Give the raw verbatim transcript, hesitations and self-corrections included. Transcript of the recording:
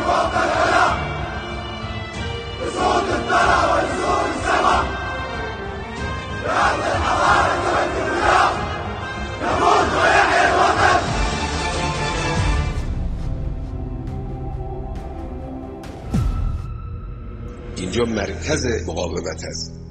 فوق العلا بصوت الثرى ونسور السما بعد الحضارة ترد الولاء يموت ويحيى الوطن. اینجا مرکز مقاومت است.